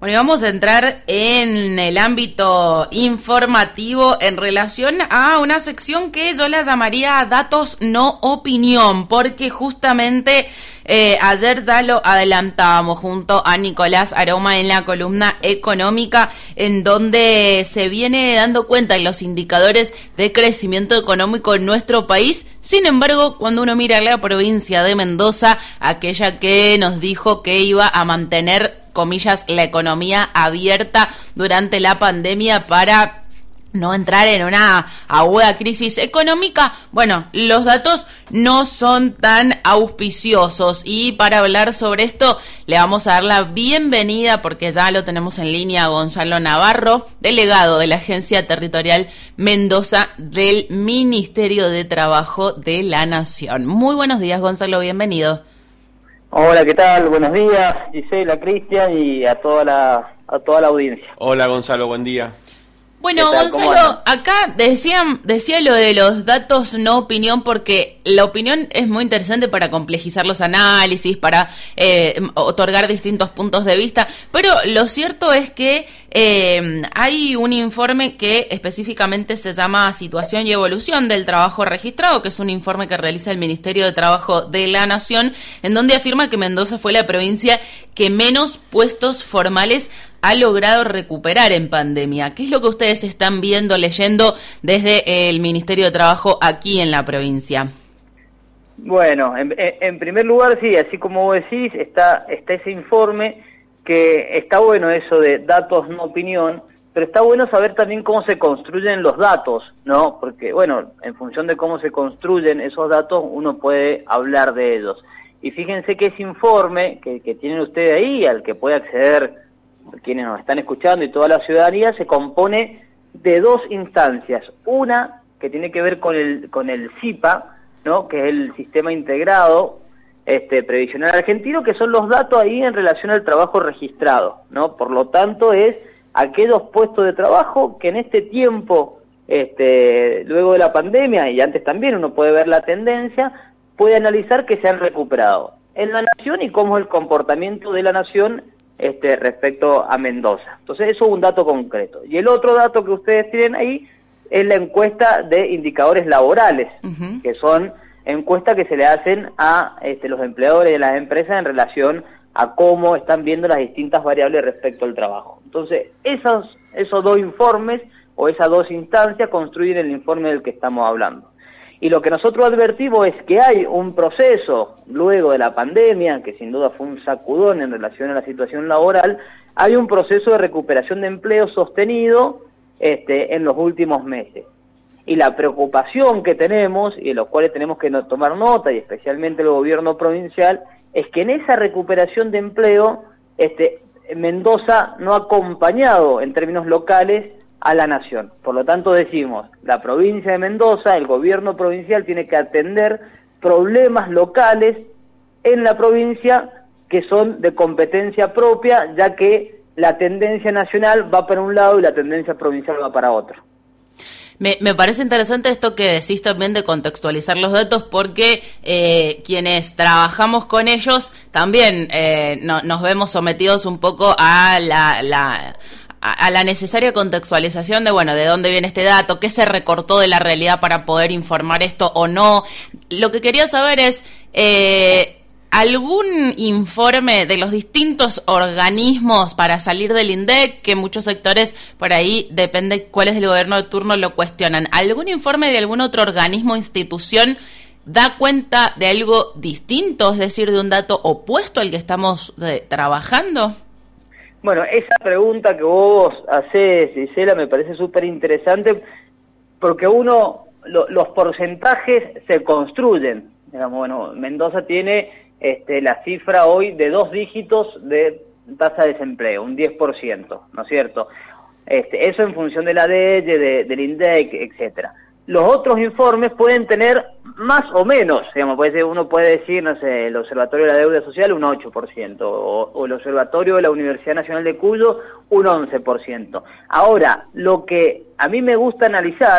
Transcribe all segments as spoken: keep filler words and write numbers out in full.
Bueno, y vamos a entrar en el ámbito informativo en relación a una sección que yo la llamaría datos no opinión, porque justamente eh, ayer ya lo adelantábamos junto a Nicolás Aroma en la columna económica, en donde se viene dando cuenta en los indicadores de crecimiento económico en nuestro país. Sin embargo, cuando uno mira la provincia de Mendoza, aquella que nos dijo que iba a mantener, comillas, la economía abierta durante la pandemia para no entrar en una aguda crisis económica, bueno, los datos no son tan auspiciosos, y para hablar sobre esto le vamos a dar la bienvenida, porque ya lo tenemos en línea, a Gonzalo Navarro, delegado de la Agencia Territorial Mendoza del Ministerio de Trabajo de la Nación. Muy buenos días, Gonzalo, bienvenido. Hola, ¿qué tal? Buenos días, Gisela, Cristian y a toda la a toda la audiencia. Hola, Gonzalo, buen día. Bueno, Gonzalo, acá decían, decía lo de los datos no opinión, porque la opinión es muy interesante para complejizar los análisis, para eh, otorgar distintos puntos de vista, pero lo cierto es que eh, hay un informe que específicamente se llama Situación y Evolución del Trabajo Registrado, que es un informe que realiza el Ministerio de Trabajo de la Nación, en donde afirma que Mendoza fue la provincia que menos puestos formales ha logrado recuperar en pandemia. ¿Qué es lo que ustedes están viendo, leyendo desde el Ministerio de Trabajo aquí en la provincia? Bueno, en, en primer lugar, sí, así como vos decís, está, está ese informe, que está bueno eso de datos no opinión, pero está bueno saber también cómo se construyen los datos, ¿no? Porque, bueno, en función de cómo se construyen esos datos, uno puede hablar de ellos. Y fíjense que ese informe que, que tienen ustedes ahí, al que puede acceder quienes nos están escuchando y toda la ciudadanía, se compone de dos instancias. Una que tiene que ver con el con el S I P A, ¿no? Que es el Sistema Integrado este, Previsional Argentino, que son los datos ahí en relación al trabajo registrado, ¿no? Por lo tanto, es aquellos puestos de trabajo que en este tiempo, este, luego de la pandemia, y antes también uno puede ver la tendencia, puede analizar que se han recuperado en la nación y cómo es el comportamiento de la nación Este, respecto a Mendoza. Entonces eso es un dato concreto. Y el otro dato que ustedes tienen ahí es la encuesta de indicadores laborales, uh-huh. que son encuestas que se le hacen a este, los empleadores de las empresas en relación a cómo están viendo las distintas variables respecto al trabajo. Entonces esos, esos dos informes o esas dos instancias construyen el informe del que estamos hablando. Y lo que nosotros advertimos es que hay un proceso, luego de la pandemia, que sin duda fue un sacudón en relación a la situación laboral, hay un proceso de recuperación de empleo sostenido este, en los últimos meses. Y la preocupación que tenemos, y de los cuales tenemos que tomar nota, y especialmente el gobierno provincial, es que en esa recuperación de empleo, este, Mendoza no ha acompañado en términos locales a la nación. Por lo tanto decimos, la provincia de Mendoza, el gobierno provincial tiene que atender problemas locales en la provincia que son de competencia propia, ya que la tendencia nacional va para un lado y la tendencia provincial va para otro. Me, me parece interesante esto que decís también de contextualizar los datos, porque eh, quienes trabajamos con ellos también eh, no, nos vemos sometidos un poco a la... la a la necesaria contextualización de, bueno, de dónde viene este dato, qué se recortó de la realidad para poder informar esto o no. Lo que quería saber es, eh, ¿algún informe de los distintos organismos para salir del INDEC, que muchos sectores por ahí, depende cuál es el gobierno de turno, lo cuestionan? ¿Algún informe de algún otro organismo o institución da cuenta de algo distinto, es decir, de un dato opuesto al que estamos de, trabajando? Bueno, esa pregunta que vos hacés, Gisela, me parece súper interesante, porque uno, lo, los porcentajes se construyen. Digamos, bueno, Mendoza tiene este, la cifra hoy de dos dígitos de tasa de desempleo, un diez por ciento, ¿no es cierto? Este, eso en función de la D E L L, de, del INDEC, etcétera. Los otros informes pueden tener más o menos, digamos, puede ser, uno puede decir, no sé, el Observatorio de la Deuda Social un ocho por ciento, o, o el Observatorio de la Universidad Nacional de Cuyo un once por ciento. Ahora, lo que a mí me gusta analizar,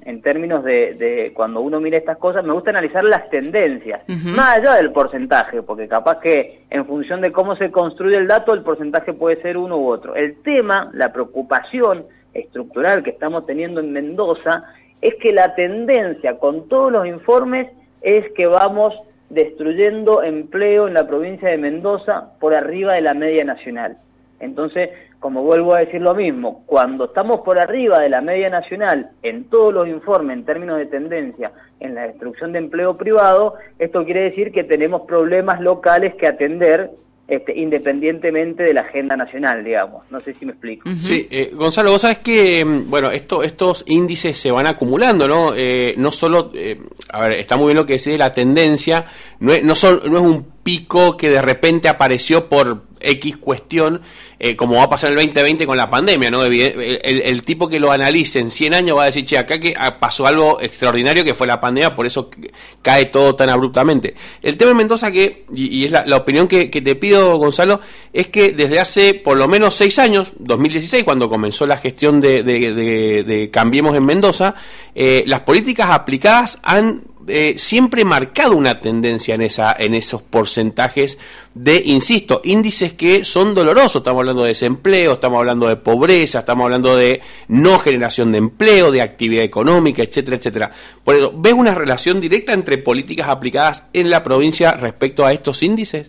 en términos de, de cuando uno mira estas cosas, me gusta analizar las tendencias, uh-huh. más allá del porcentaje, porque capaz que en función de cómo se construye el dato, el porcentaje puede ser uno u otro. El tema, la preocupación estructural que estamos teniendo en Mendoza, es que la tendencia con todos los informes es que vamos destruyendo empleo en la provincia de Mendoza por arriba de la media nacional. Entonces, como vuelvo a decir lo mismo, cuando estamos por arriba de la media nacional en todos los informes en términos de tendencia en la destrucción de empleo privado, esto quiere decir que tenemos problemas locales que atender este, independientemente de la agenda nacional, digamos. No sé si me explico. Uh-huh. Sí, eh, Gonzalo, vos sabés que, bueno, esto, estos índices se van acumulando, ¿no? Eh, no solo, eh, a ver, está muy bien lo que decís de la tendencia, no es, no, son, no es un pico que de repente apareció por X cuestión, eh, como va a pasar en el veinte veinte con la pandemia, ¿no? El, el, el tipo que lo analice en cien años va a decir, che, acá que pasó algo extraordinario que fue la pandemia, por eso cae todo tan abruptamente. El tema en Mendoza que, y, y es la, la opinión que, que te pido, Gonzalo, es que desde hace por lo menos seis años, dos mil dieciséis, cuando comenzó la gestión de, de, de, de Cambiemos en Mendoza, eh, las políticas aplicadas han Eh, siempre marcado una tendencia en esa en esos porcentajes de, insisto, índices que son dolorosos. Estamos hablando de desempleo, estamos hablando de pobreza, estamos hablando de no generación de empleo, de actividad económica, etcétera, etcétera. Por eso, ¿ves una relación directa entre políticas aplicadas en la provincia respecto a estos índices?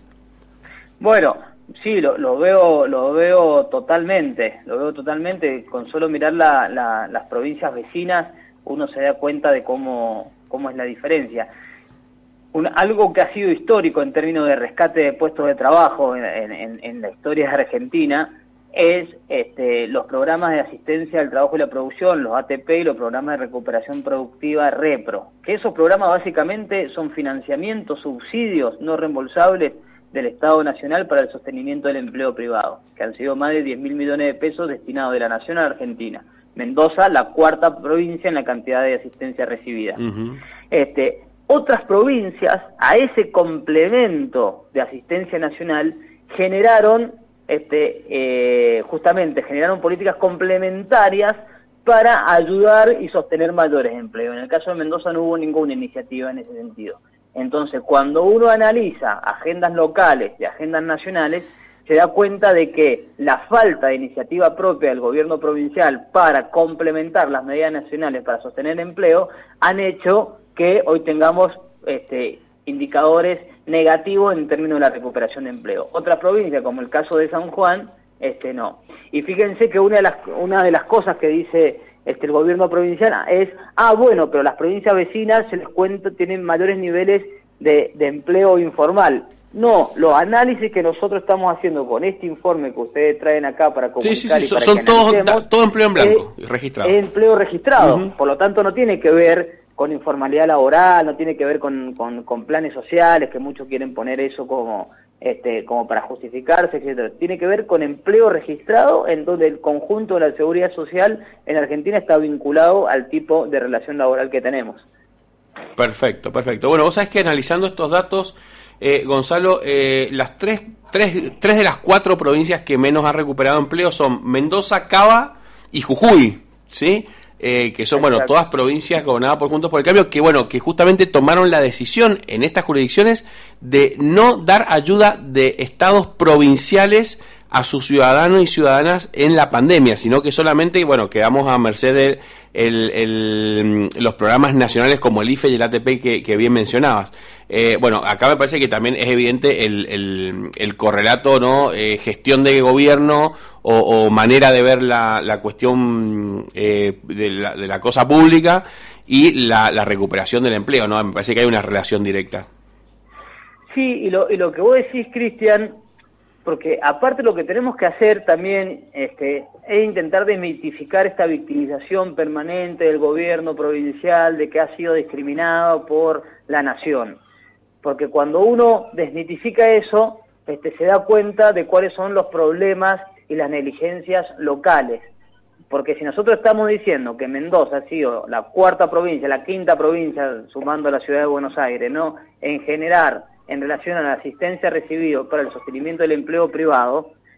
Bueno, sí, lo, lo veo lo veo totalmente, lo veo totalmente. Con solo mirar la, la, las provincias vecinas, uno se da cuenta de cómo cómo es la diferencia. Un, algo que ha sido histórico en términos de rescate de puestos de trabajo en, en, en la historia de Argentina es este, los programas de asistencia al trabajo y la producción, los A T P y los programas de recuperación productiva REPRO, que esos programas básicamente son financiamientos, subsidios no reembolsables del Estado Nacional para el sostenimiento del empleo privado, que han sido más de diez mil millones de pesos destinados de la Nación a la Argentina. Mendoza, la cuarta provincia en la cantidad de asistencia recibida. Uh-huh. Este, otras provincias, a ese complemento de asistencia nacional, generaron, este, eh, justamente, generaron políticas complementarias para ayudar y sostener mayores empleos. En el caso de Mendoza no hubo ninguna iniciativa en ese sentido. Entonces, cuando uno analiza agendas locales y agendas nacionales, se da cuenta de que la falta de iniciativa propia del gobierno provincial para complementar las medidas nacionales para sostener empleo han hecho que hoy tengamos este, indicadores negativos en términos de la recuperación de empleo. Otra provincia, como el caso de San Juan, este no. Y fíjense que una de las, una de las cosas que dice este, el gobierno provincial es, ah, bueno, pero las provincias vecinas se les cuenta, tienen mayores niveles de, de empleo informal. No, los análisis que nosotros estamos haciendo con este informe que ustedes traen acá para comunicar sí, sí, sí, y para son que todos da, todo empleo en blanco, es, registrado. Es empleo registrado, uh-huh. Por lo tanto no tiene que ver con informalidad laboral, no tiene que ver con, con, con planes sociales, que muchos quieren poner eso como, este, como para justificarse, etcétera. Tiene que ver con empleo registrado, en donde el conjunto de la seguridad social en Argentina está vinculado al tipo de relación laboral que tenemos. Perfecto, perfecto. Bueno, vos sabés que analizando estos datos, Eh, Gonzalo, eh, las tres, tres, tres de las cuatro provincias que menos han recuperado empleo son Mendoza, Cava y Jujuy, ¿sí? Eh, que son, bueno, todas provincias gobernadas por Juntos por el Cambio, que, bueno, que justamente tomaron la decisión en estas jurisdicciones de no dar ayuda de estados provinciales a sus ciudadanos y ciudadanas en la pandemia, sino que solamente, bueno, quedamos a merced de el, el, los programas nacionales como el I F E y el A T P que, que bien mencionabas. Eh, bueno, acá me parece que también es evidente el, el, el correlato, ¿no? Eh, gestión de gobierno o, o manera de ver la, la cuestión eh, de, la, de la cosa pública y la, la recuperación del empleo, ¿no? Me parece que hay una relación directa. Sí, y lo, y lo que vos decís, Cristian, porque aparte lo que tenemos que hacer también este, es intentar desmitificar esta victimización permanente del gobierno provincial de que ha sido discriminado por la nación. Porque cuando uno desmitifica eso, este, se da cuenta de cuáles son los problemas y las negligencias locales. Porque si nosotros estamos diciendo que Mendoza ha sido la cuarta provincia, la quinta provincia, sumando a la ciudad de Buenos Aires, ¿no?, en generar en relación a la asistencia recibida para el sostenimiento del empleo privado,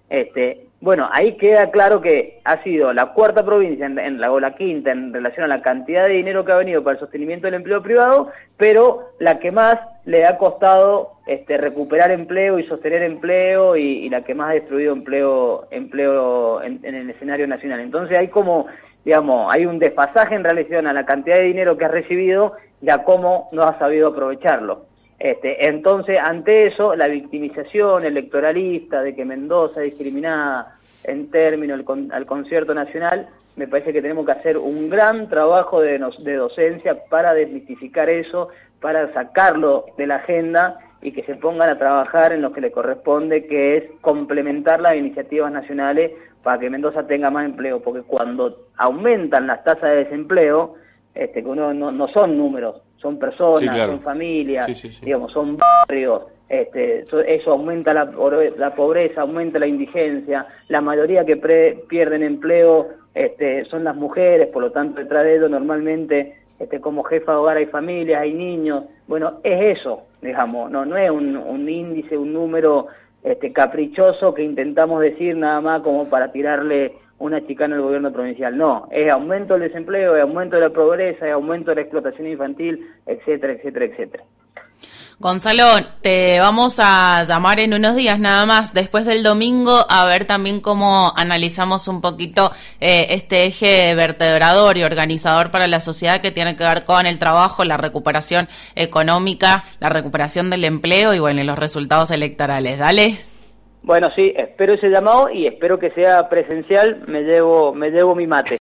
Este, bueno, ahí queda claro que ha sido la cuarta provincia en, en la, o la quinta en relación a la cantidad de dinero que ha venido para el sostenimiento del empleo privado, pero la que más le ha costado este, recuperar empleo y sostener empleo y, y la que más ha destruido empleo, empleo en, en el escenario nacional. Entonces hay como, digamos, hay un desfasaje en relación a la cantidad de dinero que ha recibido y a cómo no ha sabido aprovecharlo. Este, entonces, ante eso, la victimización electoralista de que Mendoza es discriminada en términos al, con, al concierto nacional, me parece que tenemos que hacer un gran trabajo de, nos, de docencia para desmitificar eso, para sacarlo de la agenda y que se pongan a trabajar en lo que le corresponde, que es complementar las iniciativas nacionales para que Mendoza tenga más empleo, porque cuando aumentan las tasas de desempleo, este, que uno no, no son números, son personas, sí, claro. son familias, sí, sí, sí. digamos, son barrios, este, eso, eso aumenta la, la pobreza, aumenta la indigencia, la mayoría que pre, pierden empleo este, son las mujeres, por lo tanto detrás de ellos normalmente este, como jefa de hogar hay familias, hay niños, bueno, es eso, digamos, no, no es un, un índice, un número este, caprichoso que intentamos decir nada más como para tirarle una chicana al gobierno provincial, no, es aumento del desempleo, es aumento de la pobreza, es aumento de la explotación infantil, etcétera, etcétera, etcétera. Gonzalo, te vamos a llamar en unos días nada más, después del domingo, a ver también cómo analizamos un poquito eh, este eje vertebrador y organizador para la sociedad que tiene que ver con el trabajo, la recuperación económica, la recuperación del empleo y bueno, los resultados electorales. Dale. Bueno, sí, espero ese llamado y espero que sea presencial, me llevo, me llevo mi mate.